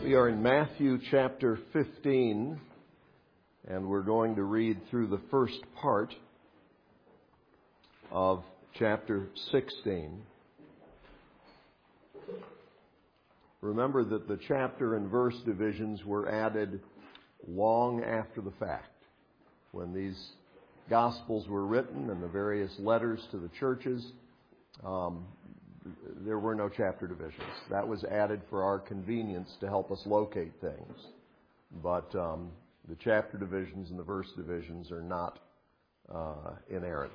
We are in Matthew chapter 15, and we're going to read through the first part of chapter 16. Remember that the chapter and verse divisions were added long after the fact. When these Gospels were written and the various letters to the churches, there were no chapter divisions. That was added for our convenience to help us locate things. But the chapter divisions and the verse divisions are not inerrant.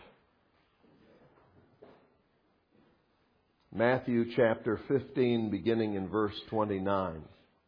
Matthew chapter 15, beginning in verse 29.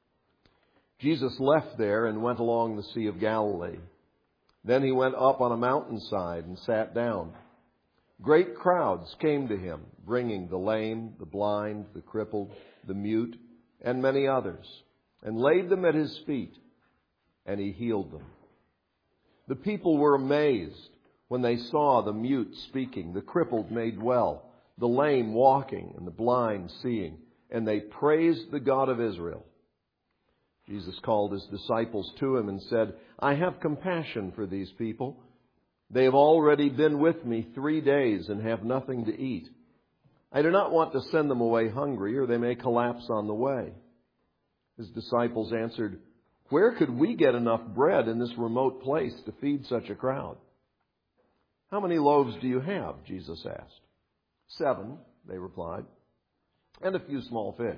Jesus left there and went along the Sea of Galilee. Then he went up on a mountainside and sat down. Great crowds came to him, bringing the lame, the blind, the crippled, the mute, and many others, and laid them at his feet, and he healed them. The people were amazed when they saw the mute speaking, the crippled made well, the lame walking, and the blind seeing, and they praised the God of Israel. Jesus called his disciples to him and said, I have compassion for these people. They have already been with me 3 days and have nothing to eat. I do not want to send them away hungry, or they may collapse on the way. His disciples answered, Where could we get enough bread in this remote place to feed such a crowd? How many loaves do you have? Jesus asked. 7, they replied, and a few small fish.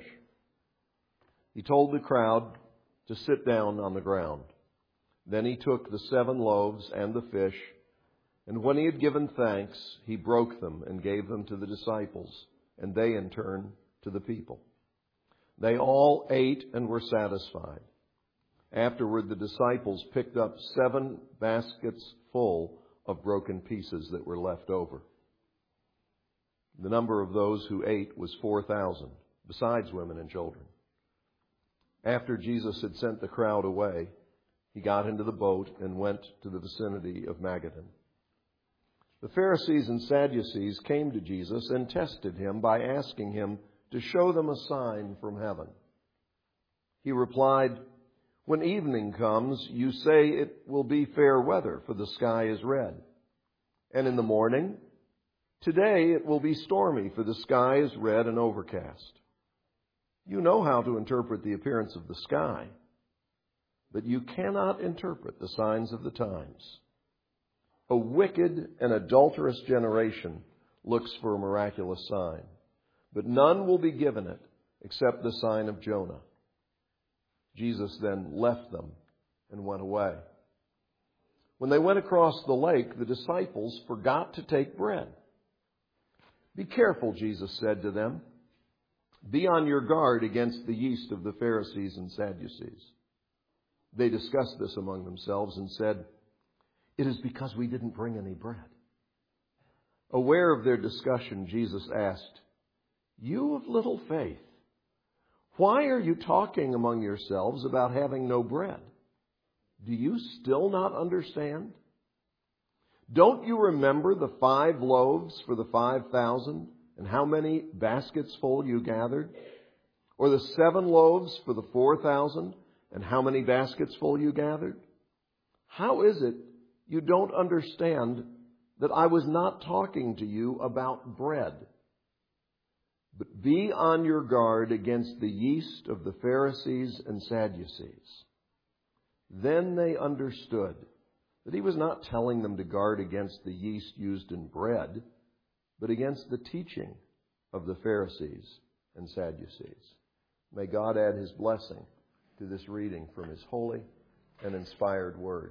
He told the crowd to sit down on the ground. Then he took the 7 loaves and the fish, and when he had given thanks, he broke them and gave them to the disciples, and they in turn to the people. They all ate and were satisfied. Afterward, the disciples picked up 7 baskets full of broken pieces that were left over. The number of those who ate was 4,000, besides women and children. After Jesus had sent the crowd away, he got into the boat and went to the vicinity of Magadan. The Pharisees and Sadducees came to Jesus and tested him by asking him to show them a sign from heaven. He replied, When evening comes, you say it will be fair weather, for the sky is red. And in the morning, today it will be stormy, for the sky is red and overcast. You know how to interpret the appearance of the sky, but you cannot interpret the signs of the times. A wicked and adulterous generation looks for a miraculous sign, but none will be given it except the sign of Jonah. Jesus then left them and went away. When they went across the lake, the disciples forgot to take bread. Be careful, Jesus said to them. Be on your guard against the yeast of the Pharisees and Sadducees. They discussed this among themselves and said, It is because we didn't bring any bread. Aware of their discussion, Jesus asked, You of little faith, why are you talking among yourselves about having no bread? Do you still not understand? Don't you remember the 5 loaves for the 5,000 and how many baskets full you gathered? Or the 7 loaves for the 4,000 and how many baskets full you gathered? How is it you don't understand that I was not talking to you about bread? But be on your guard against the yeast of the Pharisees and Sadducees. Then they understood that he was not telling them to guard against the yeast used in bread, but against the teaching of the Pharisees and Sadducees. May God add his blessing to this reading from his holy and inspired word.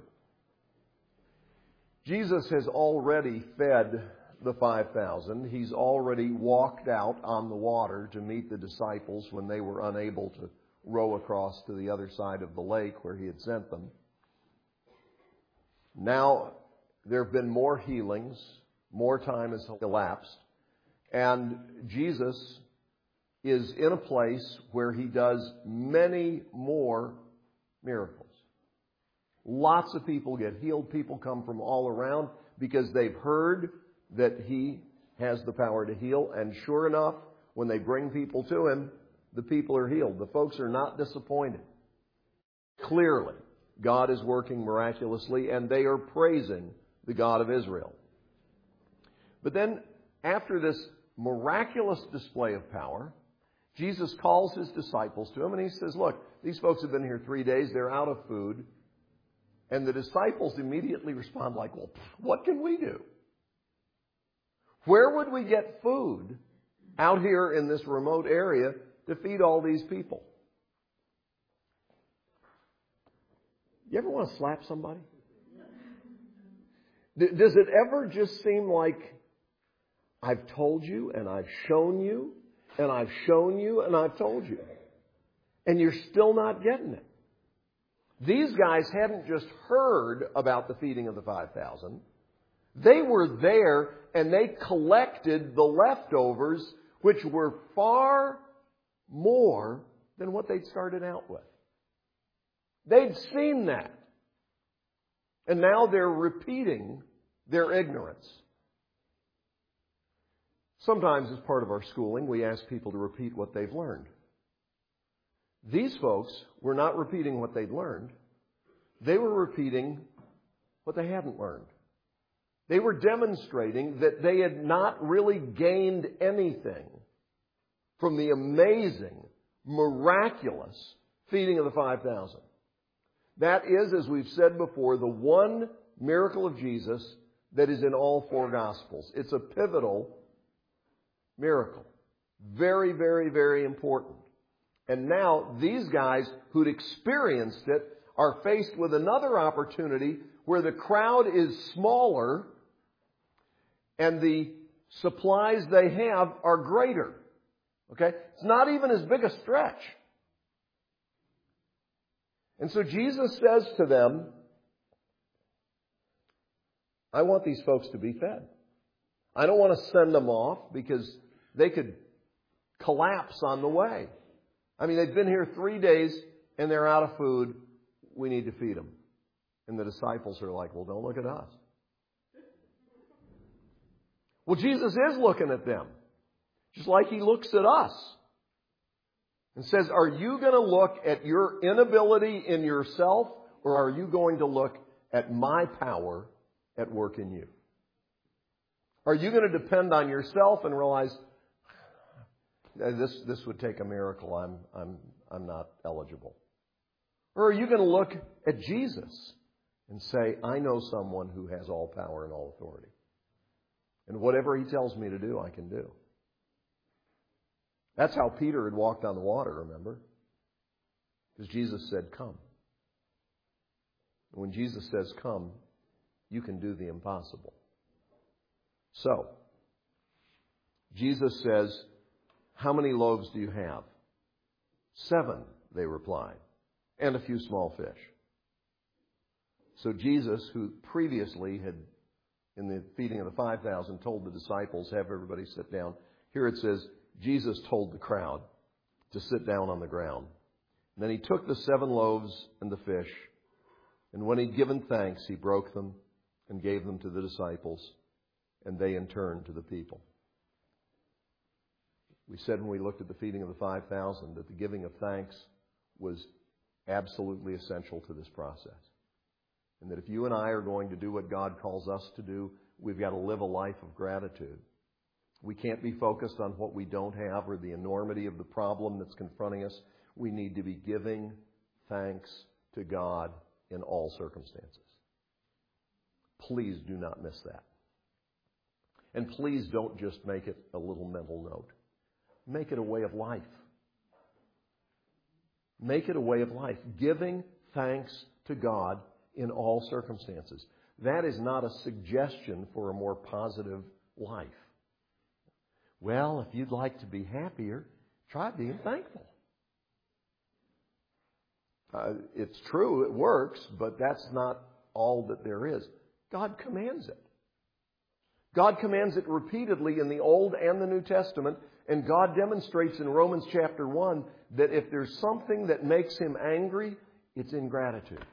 Jesus has already fed the 5,000. He's already walked out on the water to meet the disciples when they were unable to row across to the other side of the lake where he had sent them. Now, there have been more healings. More time has elapsed. And Jesus is in a place where he does many more miracles. Lots of people get healed. People come from all around because they've heard that he has the power to heal. And sure enough, when they bring people to him, the people are healed. The folks are not disappointed. Clearly, God is working miraculously, and they are praising the God of Israel. But then, after this miraculous display of power, Jesus calls His disciples to Him, and He says, look, these folks have been here 3 days, they're out of food. And the disciples immediately respond like, well, what can we do? Where would we get food out here in this remote area to feed all these people? You ever want to slap somebody? Does it ever just seem like I've told you and I've shown you and I've shown you and I've told you, and you're still not getting it? These guys hadn't just heard about the feeding of the 5,000. They were there and they collected the leftovers, which were far more than what they'd started out with. They'd seen that. And now they're repeating their ignorance. Sometimes as part of our schooling, we ask people to repeat what they've learned. These folks were not repeating what they'd learned. They were repeating what they hadn't learned. They were demonstrating that they had not really gained anything from the amazing, miraculous feeding of the 5,000. That is, as we've said before, the one miracle of Jesus that is in all four Gospels. It's a pivotal miracle. Very, very, very important. And now these guys who'd experienced it are faced with another opportunity where the crowd is smaller and the supplies they have are greater. Okay? It's not even as big a stretch. And so Jesus says to them, I want these folks to be fed. I don't want to send them off because they could collapse on the way. I mean, they've been here 3 days and they're out of food. We need to feed them. And the disciples are like, well, don't look at us. Well, Jesus is looking at them, just like He looks at us. And says, are you going to look at your inability in yourself, or are you going to look at my power at work in you? Are you going to depend on yourself and realize this would take a miracle? I'm not eligible. Or are you going to look at Jesus and say, I know someone who has all power and all authority, and whatever He tells me to do, I can do. That's how Peter had walked on the water, remember? Because Jesus said, come. And when Jesus says, come, you can do the impossible. So, Jesus says, how many loaves do you have? 7, they replied, and a few small fish. So Jesus, who previously had, in the feeding of the 5,000, told the disciples, have everybody sit down. Here it says, Jesus told the crowd to sit down on the ground. And then He took the 7 loaves and the fish, and when He'd given thanks, He broke them and gave them to the disciples, and they in turn to the people. We said when we looked at the feeding of the 5,000 that the giving of thanks was absolutely essential to this process. And that if you and I are going to do what God calls us to do, we've got to live a life of gratitude. We can't be focused on what we don't have or the enormity of the problem that's confronting us. We need to be giving thanks to God in all circumstances. Please do not miss that. And please don't just make it a little mental note. Make it a way of life. Make it a way of life. Giving thanks to God in all circumstances. That is not a suggestion for a more positive life. Well, if you'd like to be happier, try being thankful. It's true, it works, but that's not all that there is. God commands it. God commands it repeatedly in the Old and the New Testament, and God demonstrates in Romans chapter 1 that if there's something that makes Him angry, it's ingratitude.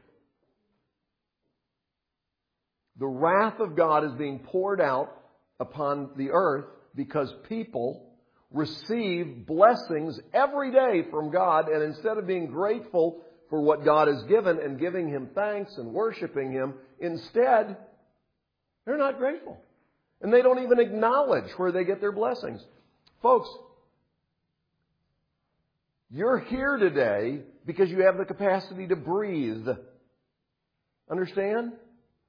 The wrath of God is being poured out upon the earth because people receive blessings every day from God, and instead of being grateful for what God has given and giving Him thanks and worshiping Him. Instead, they're not grateful. And they don't even acknowledge where they get their blessings. Folks, you're here today because you have the capacity to breathe. Understand?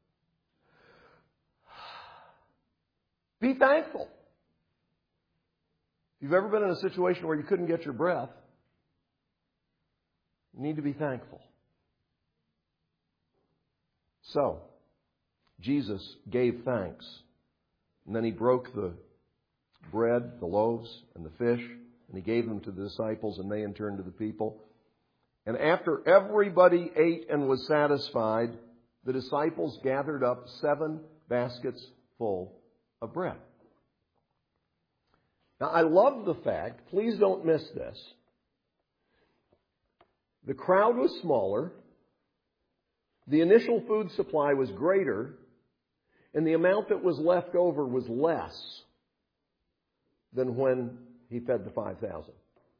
Be thankful. If you've ever been in a situation where you couldn't get your breath, you need to be thankful. So, Jesus gave thanks. And then He broke the bread, the loaves, and the fish, and He gave them to the disciples, and they in turn to the people. And after everybody ate and was satisfied, the disciples gathered up 7 baskets full of bread. Now, I love the fact, please don't miss this, the crowd was smaller, the initial food supply was greater, and the amount that was left over was less than when He fed the 5,000.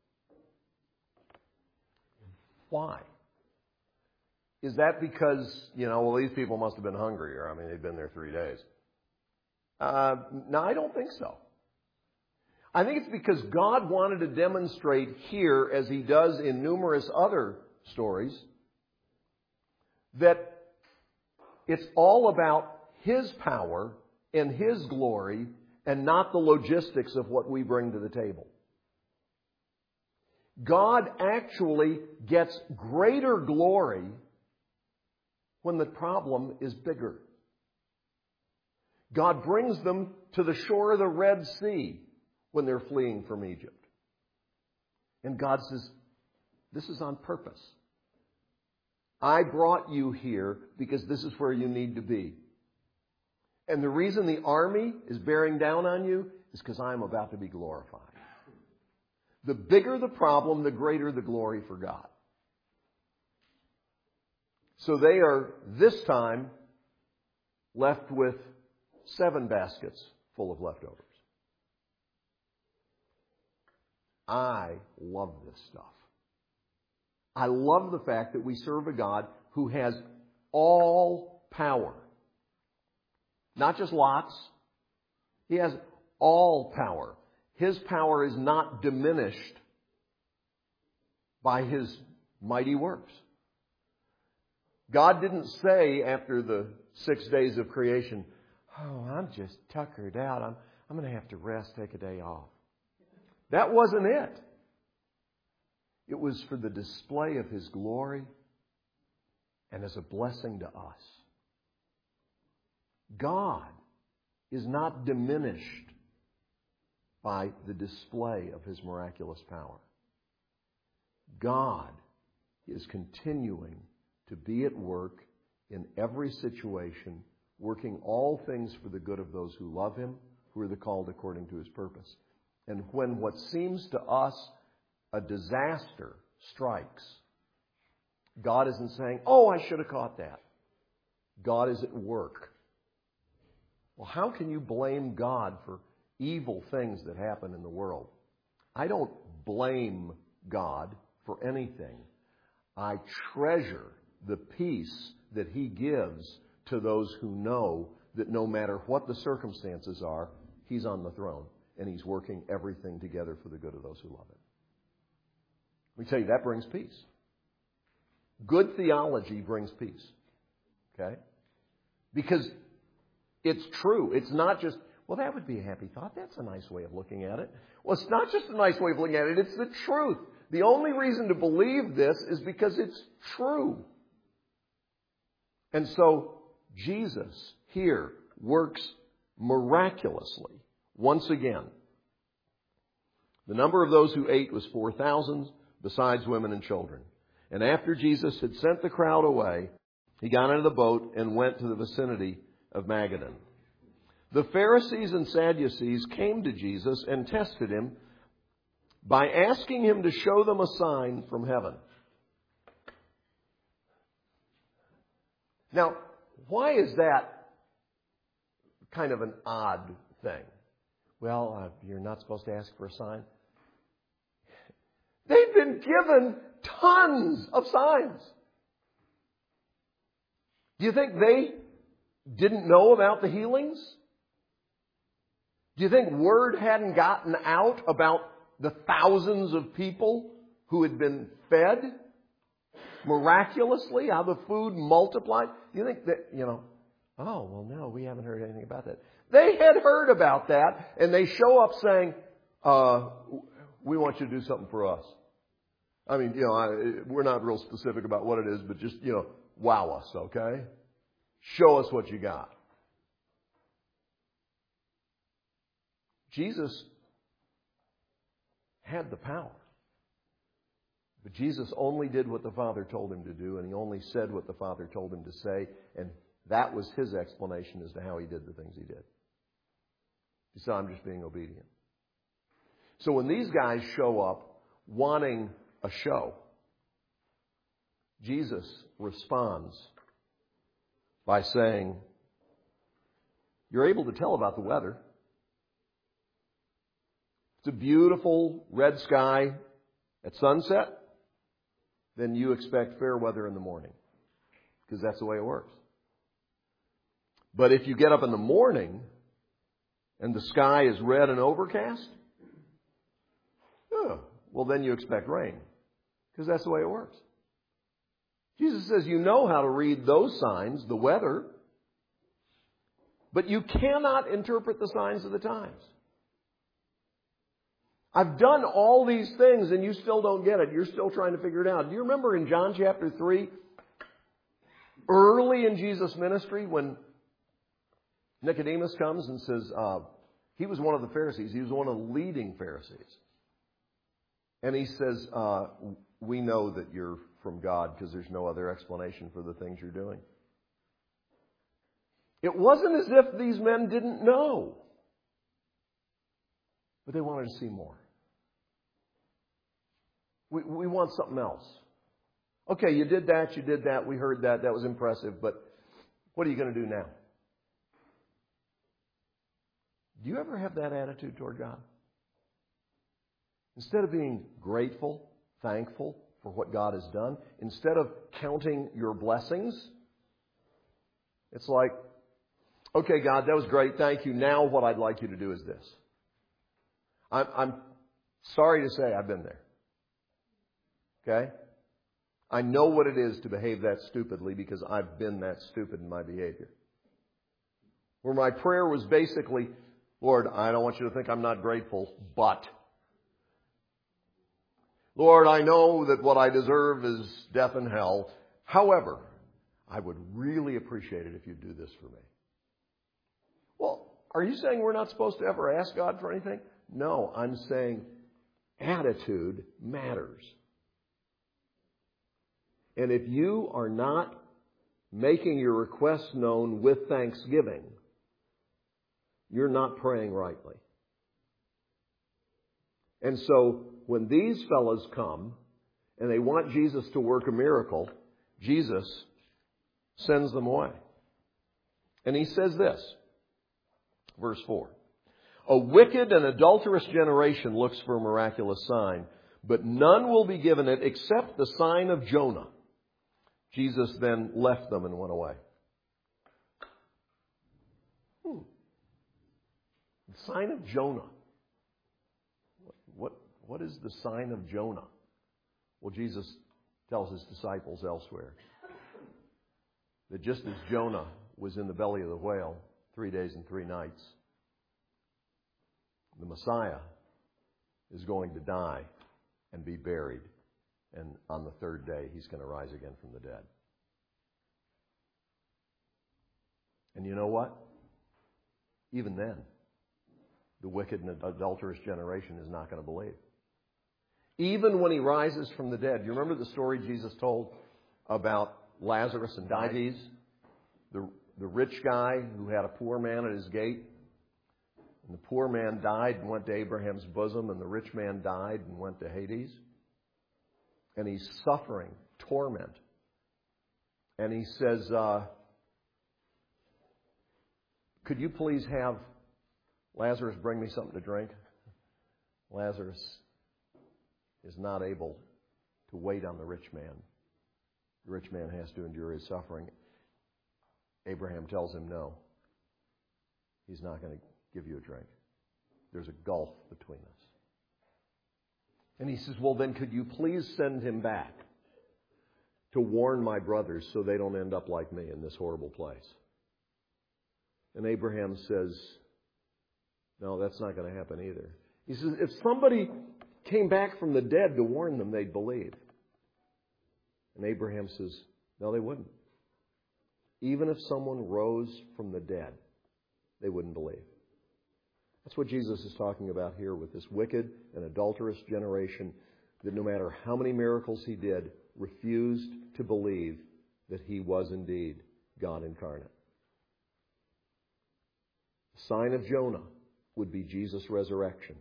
Why? Is that because, well, these people must have been hungrier. I mean, they'd been there 3 days. No, I don't think so. I think it's because God wanted to demonstrate here, as He does in numerous other stories, that it's all about His power and His glory and not the logistics of what we bring to the table. God actually gets greater glory when the problem is bigger. God brings them to the shore of the Red Sea when they're fleeing from Egypt. And God says, this is on purpose. I brought you here because this is where you need to be. And the reason the army is bearing down on you is because I'm about to be glorified. The bigger the problem, the greater the glory for God. So they are, this time, left with 7 baskets full of leftovers. I love this stuff. I love the fact that we serve a God who has all power. Not just lots. He has all power. His power is not diminished by His mighty works. God didn't say after the 6 days of creation, oh, I'm just tuckered out. I'm going to have to rest, take a day off. That wasn't it. It was for the display of His glory and as a blessing to us. God is not diminished by the display of His miraculous power. God is continuing to be at work in every situation, working all things for the good of those who love Him, who are the called according to His purpose. And when what seems to us a disaster strikes, God isn't saying, oh, I should have caught that. God is at work. Well, how can you blame God for evil things that happen in the world? I don't blame God for anything. I treasure the peace that He gives to those who know that no matter what the circumstances are, He's on the throne and He's working everything together for the good of those who love Him. Let me tell you, that brings peace. Good theology brings peace. Okay? Because it's true. It's not just, well, that would be a happy thought. That's a nice way of looking at it. Well, it's not just a nice way of looking at it. It's the truth. The only reason to believe this is because it's true. And so, Jesus here works miraculously once again. The number of those who ate was 4,000, besides women and children. And after Jesus had sent the crowd away, He got into the boat and went to the vicinity of Magadan. The Pharisees and Sadducees came to Jesus and tested Him by asking Him to show them a sign from heaven. Now, why is that kind of an odd thing? Well, you're not supposed to ask for a sign. They've been given tons of signs. Do you think they didn't know about the healings? Do you think word hadn't gotten out about the thousands of people who had been fed miraculously, how the food multiplied? Do you think that, oh, well, no, we haven't heard anything about that. They had heard about that, and they show up saying, we want you to do something for us. I mean, we're not real specific about what it is, but just, wow us, okay? Show us what you got. Jesus had the power. But Jesus only did what the Father told him to do, and he only said what the Father told him to say, and that was his explanation as to how he did the things he did. He said, I'm just being obedient. So when these guys show up wanting a show, Jesus responds by saying, you're able to tell about the weather. It's a beautiful red sky at sunset, then you expect fair weather in the morning, because that's the way it works. But if you get up in the morning and the sky is red and overcast, well, then you expect rain, because that's the way it works. Jesus says you know how to read those signs, the weather, but you cannot interpret the signs of the times. I've done all these things and you still don't get it. You're still trying to figure it out. Do you remember in John chapter 3, early in Jesus' ministry, when Nicodemus comes and says, he was one of the Pharisees. He was one of the leading Pharisees. And he says, we know that you're from God because there's no other explanation for the things you're doing. It wasn't as if these men didn't know, but they wanted to see more. We want something else. Okay, you did that, we heard that was impressive, but what are you going to do now? Do you ever have that attitude toward God? Instead of being grateful, thankful for what God has done, instead of counting your blessings, it's like, okay, God, that was great, thank you. Now what I'd like you to do is this. I'm sorry to say I've been there. Okay? I know what it is to behave that stupidly because I've been that stupid in my behavior. Where my prayer was basically, Lord, I don't want you to think I'm not grateful, but Lord, I know that what I deserve is death and hell. However, I would really appreciate it if you'd do this for me. Well, are you saying we're not supposed to ever ask God for anything? No, I'm saying attitude matters. And if you are not making your requests known with thanksgiving, you're not praying rightly. And so when these fellows come and they want Jesus to work a miracle, Jesus sends them away. And he says this, verse 4. A wicked and adulterous generation looks for a miraculous sign, but none will be given it except the sign of Jonah. Jesus then left them and went away. The sign of Jonah. What is the sign of Jonah? Well, Jesus tells his disciples elsewhere that just as Jonah was in the belly of the whale 3 days and 3 nights, the Messiah is going to die and be buried. And on the 3rd day, he's going to rise again from the dead. And you know what? Even then, the wicked and adulterous generation is not going to believe. Even when he rises from the dead. You remember the story Jesus told about Lazarus and Dives? The rich guy who had a poor man at his gate. And the poor man died and went to Abraham's bosom, and the rich man died and went to Hades. And he's suffering torment. And he says, could you please have Lazarus bring me something to drink? Lazarus is not able to wait on the rich man. The rich man has to endure his suffering. Abraham tells him no. He's not going to give you a drink. There's a gulf between us. And he says, well, then could you please send him back to warn my brothers so they don't end up like me in this horrible place? And Abraham says, no, that's not going to happen either. He says, if somebody came back from the dead to warn them, they'd believe. And Abraham says, no, they wouldn't. Even if someone rose from the dead, they wouldn't believe. That's what Jesus is talking about here with this wicked and adulterous generation that no matter how many miracles he did, refused to believe that he was indeed God incarnate. The sign of Jonah would be Jesus' resurrection.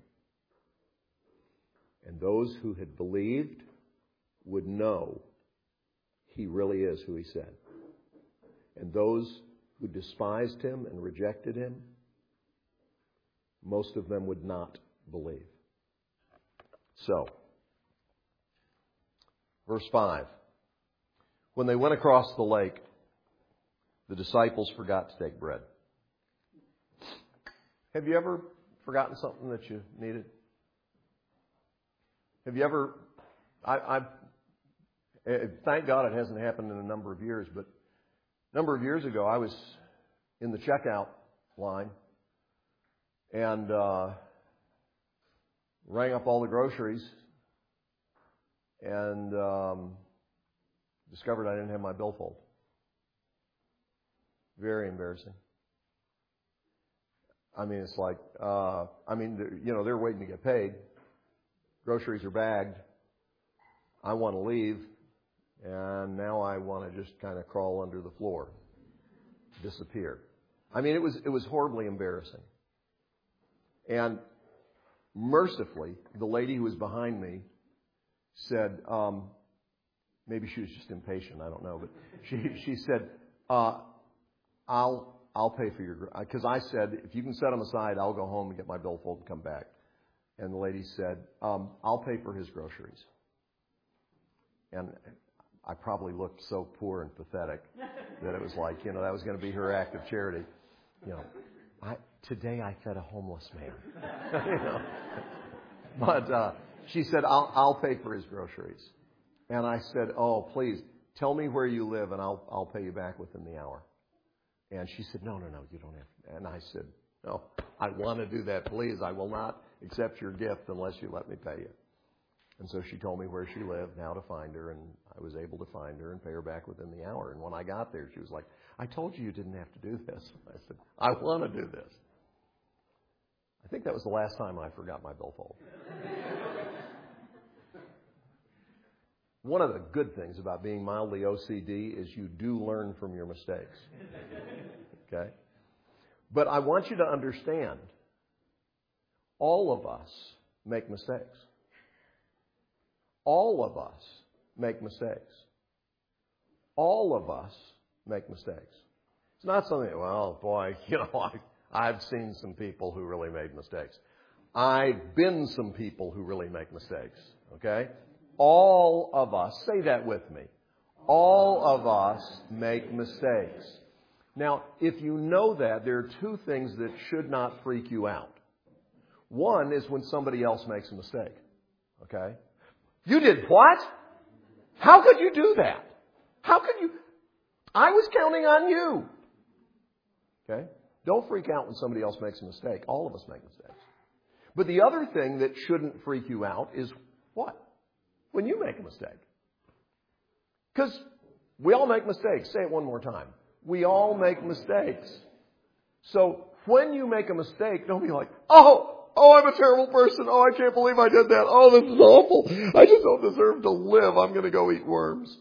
And those who had believed would know he really is who he said. And those who despised him and rejected him, most of them would not believe. So, verse 5. When they went across the lake, the disciples forgot to take bread. Have you ever forgotten something that you needed? Have you ever... thank God it hasn't happened in a number of years, but a number of years ago I was in the checkout line and rang up all the groceries and discovered I didn't have my billfold. Very embarrassing. I mean, it's like, they're waiting to get paid. Groceries are bagged. I want to leave. And now I want to just kind of crawl under the floor. Disappear. I mean, it was horribly embarrassing. And mercifully, the lady who was behind me said, maybe she was just impatient, I don't know, but she said, I'll pay for your... Because I said, if you can set them aside, I'll go home and get my billfold and come back. And the lady said, I'll pay for his groceries. And I probably looked so poor and pathetic that it was like, that was going to be her act of charity. Today I fed a homeless man. But she said, I'll pay for his groceries. And I said, oh, please, tell me where you live and I'll pay you back within the hour. And she said, no, you don't have to. And I said, no, I want to do that, please. I will not accept your gift unless you let me pay you. And so she told me where she lived, how to find her, and I was able to find her and pay her back within the hour. And when I got there, she was like, I told you didn't have to do this. I said, I want to do this. I think that was the last time I forgot my billfold. One of the good things about being mildly OCD is you do learn from your mistakes. Okay? But I want you to understand, all of us make mistakes. All of us make mistakes. All of us make mistakes. It's not something, well, boy, I've seen some people who really made mistakes. I've been some people who really make mistakes. Okay? All of us, say that with me. All of us make mistakes. Now, if you know that, there are two things that should not freak you out. One is when somebody else makes a mistake. Okay? You did what? How could you do that? How could you? I was counting on you. Okay? Don't freak out when somebody else makes a mistake. All of us make mistakes. But the other thing that shouldn't freak you out is what? When you make a mistake. Because we all make mistakes. Say it one more time. We all make mistakes. So when you make a mistake, don't be like, oh, I'm a terrible person. Oh, I can't believe I did that. Oh, this is awful. I just don't deserve to live. I'm going to go eat worms.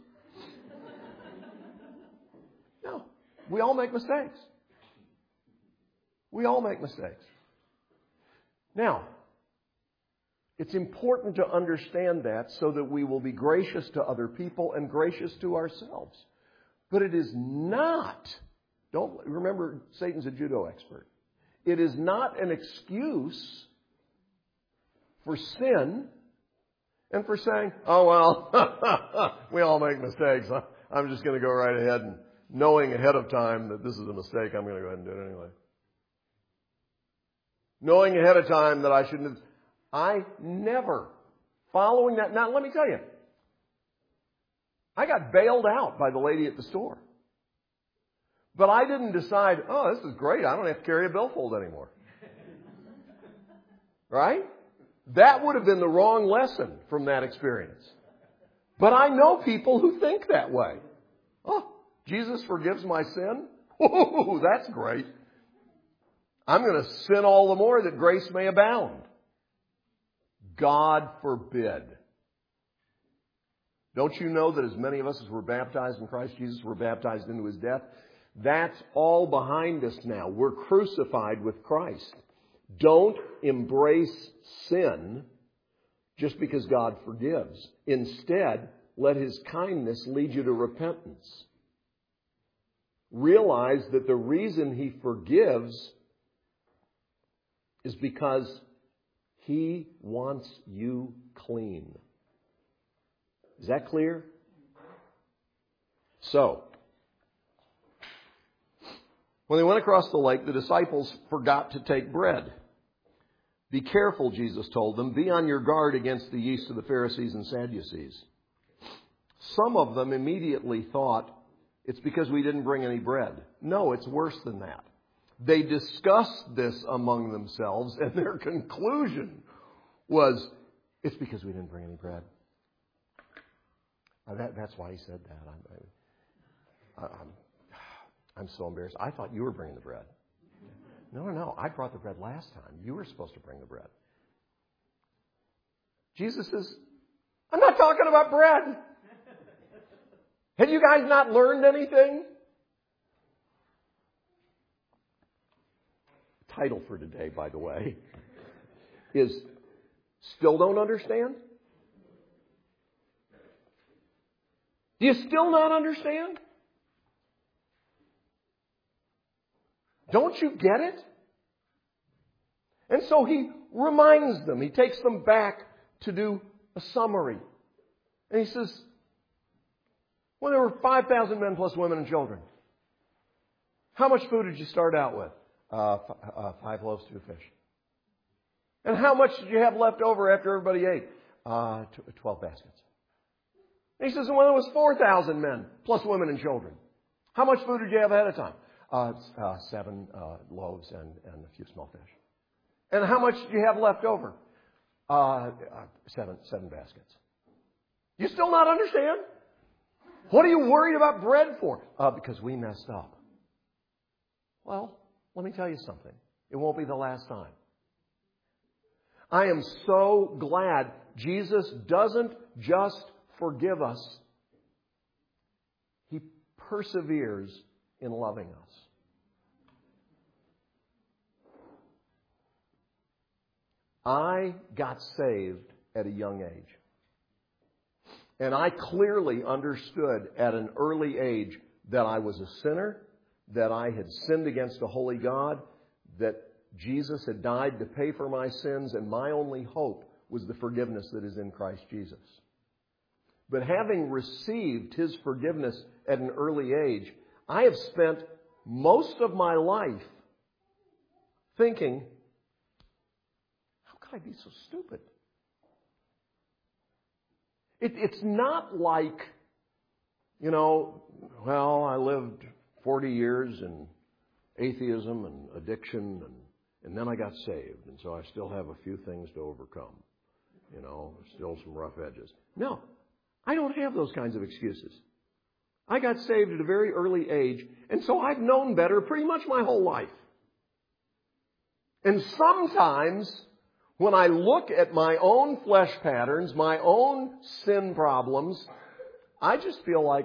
No. We all make mistakes. We all make mistakes. Now, it's important to understand that so that we will be gracious to other people and gracious to ourselves. But it is not, remember, Satan's a judo expert. It is not an excuse for sin and for saying, oh, well, we all make mistakes. I'm just going to go right ahead and knowing ahead of time that this is a mistake, I'm going to go ahead and do it anyway. Knowing ahead of time that I shouldn't have. I never, following that. Now, let me tell you, I got bailed out by the lady at the store. But I didn't decide, oh, this is great. I don't have to carry a billfold anymore. Right? That would have been the wrong lesson from that experience. But I know people who think that way. Oh, Jesus forgives my sin? Whoa, that's great. I'm going to sin all the more that grace may abound. God forbid. Don't you know that as many of us as were baptized in Christ Jesus were baptized into His death? That's all behind us now. We're crucified with Christ. Don't embrace sin just because God forgives. Instead, let His kindness lead you to repentance. Realize that the reason He forgives is because He wants you clean. Is that clear? So, when they went across the lake, the disciples forgot to take bread. Be careful, Jesus told them. Be on your guard against the yeast of the Pharisees and Sadducees. Some of them immediately thought, it's because we didn't bring any bread. No, it's worse than that. They discussed this among themselves, and their conclusion was, it's because we didn't bring any bread. That's why he said that. I'm so embarrassed. I thought you were bringing the bread. No. I brought the bread last time. You were supposed to bring the bread. Jesus says, I'm not talking about bread. Have you guys not learned anything? Title for today, by the way, is Still Don't Understand? Do you still not understand? Don't you get it? And so he reminds them. He takes them back to do a summary. And he says, well, there were 5,000 men plus women and children. How much food did you start out with? 5 loaves, 2 fish. And how much did you have left over after everybody ate? 12 baskets. And he says, well, there was 4,000 men plus women and children. How much food did you have ahead of time? 7 loaves and a few small fish. And how much do you have left over? 7 baskets. You still not understand? What are you worried about bread for? Because we messed up. Well, let me tell you something. It won't be the last time. I am so glad Jesus doesn't just forgive us. He perseveres in loving us. I got saved at a young age. And I clearly understood at an early age that I was a sinner, that I had sinned against a holy God, that Jesus had died to pay for my sins, and my only hope was the forgiveness that is in Christ Jesus. But having received His forgiveness at an early age, I have spent most of my life thinking, how could I be so stupid? It's not like, well, I lived 40 years in atheism and addiction, and then I got saved, and so I still have a few things to overcome. Still some rough edges. No, I don't have those kinds of excuses. I got saved at a very early age, and so I've known better pretty much my whole life. And sometimes, when I look at my own flesh patterns, my own sin problems, I just feel like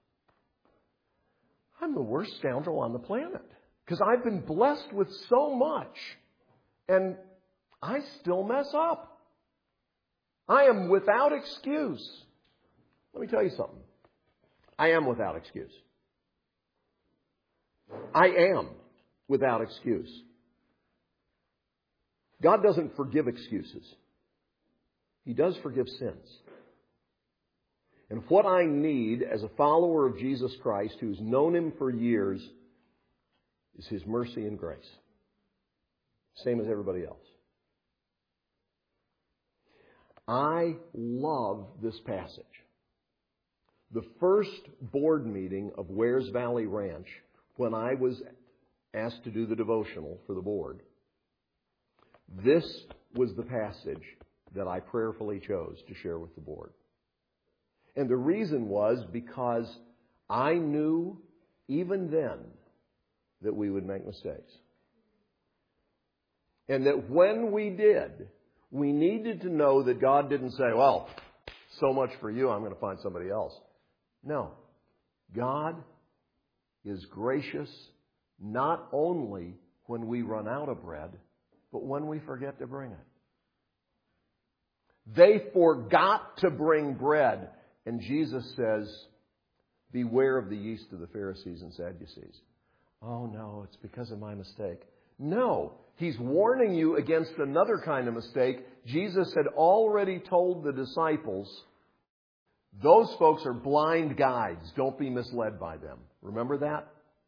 I'm the worst scoundrel on the planet. Because I've been blessed with so much, and I still mess up. I am without excuse. Let me tell you something. I am without excuse. I am without excuse. God doesn't forgive excuses. He does forgive sins. And what I need as a follower of Jesus Christ who's known Him for years is His mercy and grace. Same as everybody else. I love this passage. The first board meeting of Wares Valley Ranch, when I was asked to do the devotional for the board, this was the passage that I prayerfully chose to share with the board. And the reason was because I knew even then that we would make mistakes. And that when we did, we needed to know that God didn't say, well, so much for you, I'm going to find somebody else. No. God is gracious not only when we run out of bread, but when we forget to bring it. They forgot to bring bread. And Jesus says, beware of the yeast of the Pharisees and Sadducees. Oh no, it's because of my mistake. No, He's warning you against another kind of mistake. Jesus had already told the disciples, those folks are blind guides. Don't be misled by them. Remember that?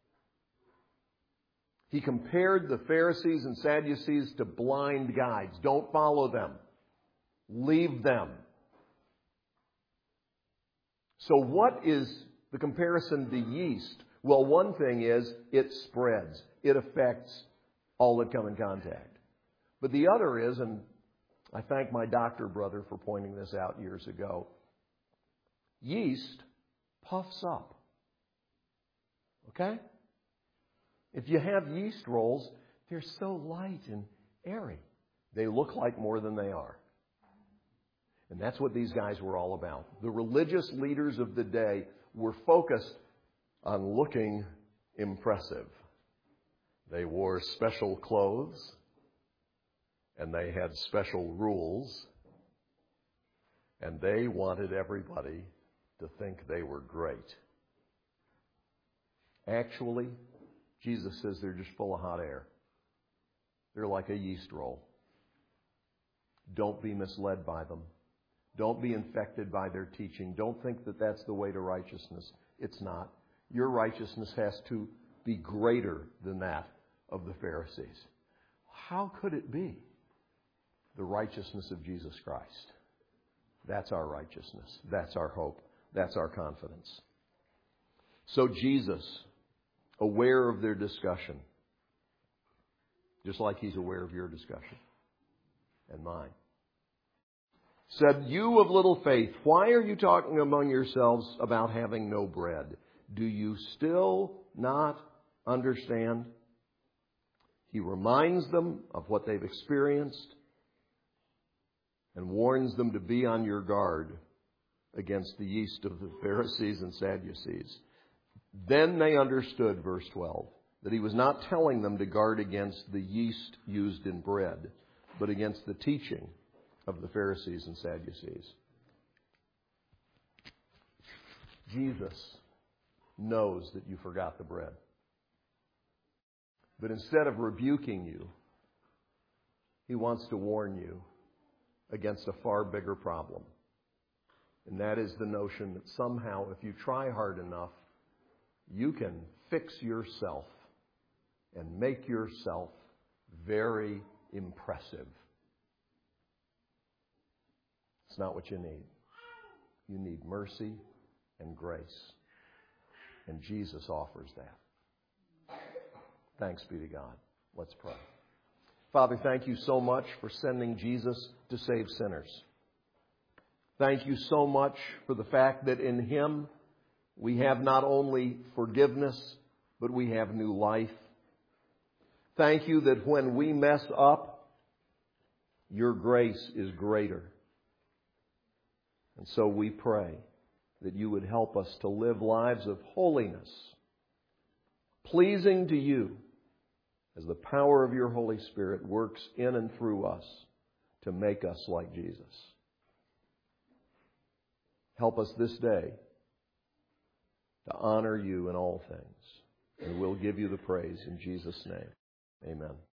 He compared the Pharisees and Sadducees to blind guides. Don't follow them. Leave them. So what is the comparison to yeast? Well, one thing is it spreads. It affects all that come in contact. But the other is, and I thank my doctor brother for pointing this out years ago, yeast puffs up. Okay? If you have yeast rolls, they're so light and airy. They look like more than they are. And that's what these guys were all about. The religious leaders of the day were focused on looking impressive. They wore special clothes, and they had special rules, and they wanted everybody to think they were great. Actually, Jesus says they're just full of hot air. They're like a yeast roll. Don't be misled by them. Don't be infected by their teaching. Don't think that that's the way to righteousness. It's not. Your righteousness has to be greater than that of the Pharisees. How could it be? The righteousness of Jesus Christ. That's our righteousness. That's our hope. That's our confidence. So Jesus, aware of their discussion, just like He's aware of your discussion and mine, said, you of little faith, why are you talking among yourselves about having no bread? Do you still not understand? He reminds them of what they've experienced and warns them to be on your guard against the yeast of the Pharisees and Sadducees. Then they understood, verse 12, that He was not telling them to guard against the yeast used in bread, but against the teaching of the Pharisees and Sadducees. Jesus knows that you forgot the bread. But instead of rebuking you, He wants to warn you against a far bigger problem. And that is the notion that somehow, if you try hard enough, you can fix yourself and make yourself very impressive. It's not what you need. You need mercy and grace. And Jesus offers that. Thanks be to God. Let's pray. Father, thank you so much for sending Jesus to save sinners. Thank you so much for the fact that in Him we have not only forgiveness, but we have new life. Thank you that when we mess up, your grace is greater. And so we pray that you would help us to live lives of holiness, pleasing to you, as the power of your Holy Spirit works in and through us to make us like Jesus. Help us this day to honor you in all things. And we'll give you the praise in Jesus' name. Amen.